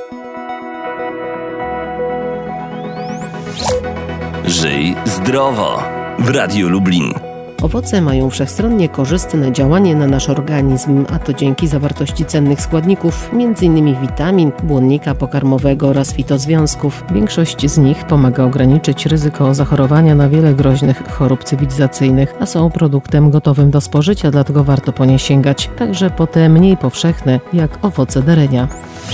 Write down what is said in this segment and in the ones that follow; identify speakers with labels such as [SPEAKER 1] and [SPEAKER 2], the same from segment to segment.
[SPEAKER 1] Żyj zdrowo w Radiu Lublin.
[SPEAKER 2] Owoce mają wszechstronnie korzystne działanie na nasz organizm, a to dzięki zawartości cennych składników, m.in. witamin, błonnika pokarmowego oraz fitozwiązków. Większość z nich pomaga ograniczyć ryzyko zachorowania na wiele groźnych chorób cywilizacyjnych, a są produktem gotowym do spożycia, dlatego warto po nie sięgać, także po te mniej powszechne, jak owoce derenia.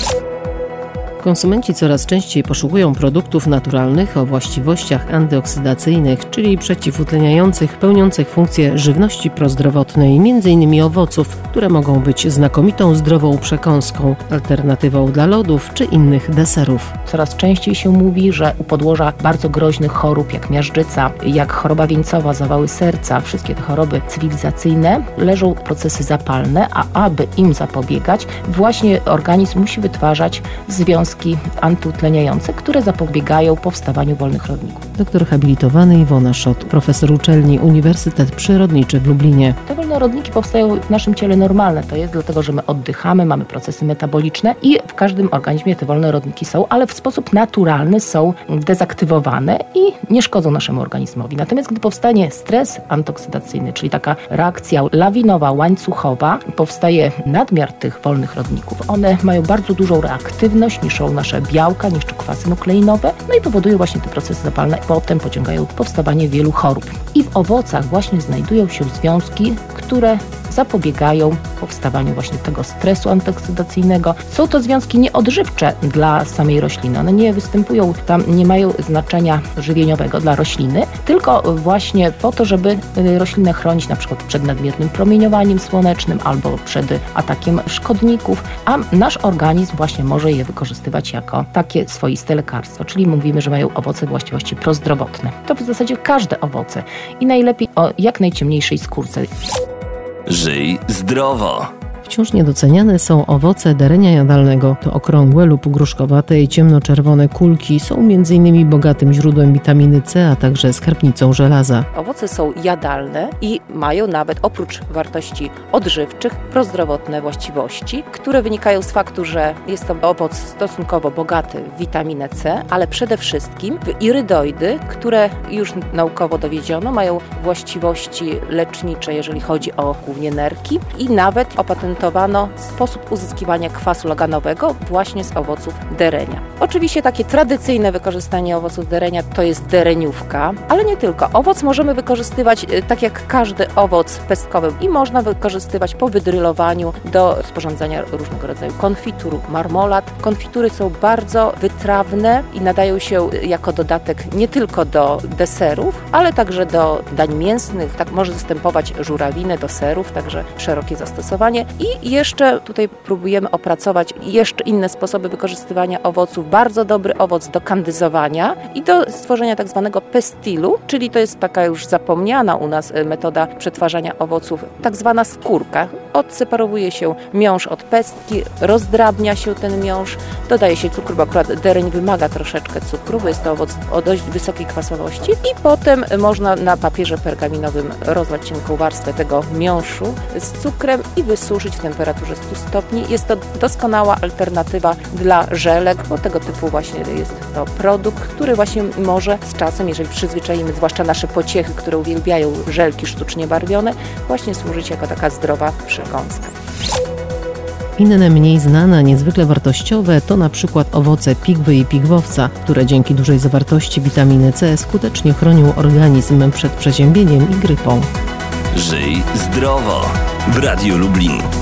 [SPEAKER 2] Konsumenci coraz częściej poszukują produktów naturalnych o właściwościach antyoksydacyjnych, czyli przeciwutleniających, pełniących funkcję żywności prozdrowotnej, m.in. owoców, które mogą być znakomitą zdrową przekąską, alternatywą dla lodów czy innych deserów.
[SPEAKER 3] Coraz częściej się mówi, że u podłoża bardzo groźnych chorób, jak miażdżyca, jak choroba wieńcowa, zawały serca, wszystkie te choroby cywilizacyjne, leżą procesy zapalne, a aby im zapobiegać, właśnie organizm musi wytwarzać związki antyutleniające, które zapobiegają powstawaniu wolnych rodników.
[SPEAKER 2] Doktor habilitowany Iwona Szot, profesor uczelni Uniwersytet Przyrodniczy w Lublinie.
[SPEAKER 3] Te wolne rodniki powstają w naszym ciele normalne. To jest dlatego, że my oddychamy, mamy procesy metaboliczne i w każdym organizmie te wolne rodniki są, ale w sposób naturalny są dezaktywowane i nie szkodzą naszemu organizmowi. Natomiast gdy powstanie stres antoksydacyjny, czyli taka reakcja lawinowa, łańcuchowa, powstaje nadmiar tych wolnych rodników. One mają bardzo dużą reaktywność, niszczą nasze białka, niszczą kwasy nukleinowe, no i powodują właśnie te procesy zapalne. Potem pociągają powstawanie wielu chorób. I w owocach właśnie znajdują się związki, które zapobiegają powstawaniu właśnie tego stresu antoksydacyjnego. Są to związki nieodżywcze dla samej rośliny. One nie występują tam, nie mają znaczenia żywieniowego dla rośliny, tylko właśnie po to, żeby roślinę chronić na przykład przed nadmiernym promieniowaniem słonecznym albo przed atakiem szkodników, a nasz organizm właśnie może je wykorzystywać jako takie swoiste lekarstwo, czyli mówimy, że mają owoce właściwości prozdrowotne. To w zasadzie każde owoce i najlepiej o jak najciemniejszej skórce.
[SPEAKER 1] Żyj zdrowo.
[SPEAKER 2] Wciąż niedoceniane są owoce derenia jadalnego. To okrągłe lub gruszkowate i ciemnoczerwone kulki są m.in. bogatym źródłem witaminy C, a także skarbnicą żelaza.
[SPEAKER 4] Owoce są jadalne i mają nawet oprócz wartości odżywczych prozdrowotne właściwości, które wynikają z faktu, że jest to owoc stosunkowo bogaty w witaminę C, ale przede wszystkim w irydoidy, które już naukowo dowiedziono mają właściwości lecznicze, jeżeli chodzi o głównie nerki i nawet opatentowano sposób uzyskiwania kwasu laganowego właśnie z owoców derenia. Oczywiście takie tradycyjne wykorzystanie owoców derenia to jest dereniówka, ale nie tylko. Owoc możemy wykorzystywać tak jak każdy owoc pestkowy i można wykorzystywać po wydrylowaniu do sporządzania różnego rodzaju konfitur, marmolad. Konfitury są bardzo wytrawne i nadają się jako dodatek nie tylko do deserów, ale także do dań mięsnych. Tak może zastępować żurawinę do serów, także szerokie zastosowanie. I jeszcze tutaj próbujemy opracować jeszcze inne sposoby wykorzystywania owoców. Bardzo dobry owoc do kandyzowania i do stworzenia tak zwanego pestilu, czyli to jest taka już zapomniana u nas metoda przetwarzania owoców, tak zwana skórka. Odseparowuje się miąższ od pestki, rozdrabnia się ten miąższ, dodaje się cukru, bo akurat dereń wymaga troszeczkę cukru, bo jest to owoc o dość wysokiej kwasowości i potem można na papierze pergaminowym rozlać cienką warstwę tego miąższu z cukrem i wysuszyć w temperaturze 100 stopni. Jest to doskonała alternatywa dla żelek, bo tego typu właśnie jest to produkt, który właśnie może z czasem, jeżeli przyzwyczaimy zwłaszcza nasze pociechy, które uwielbiają żelki sztucznie barwione, właśnie służyć jako taka zdrowa przekąska.
[SPEAKER 2] Inne mniej znane, a niezwykle wartościowe to na przykład owoce pigwy i pigwowca, które dzięki dużej zawartości witaminy C skutecznie chronią organizm przed przeziębieniem i grypą.
[SPEAKER 1] Żyj zdrowo w Radiu Lublin.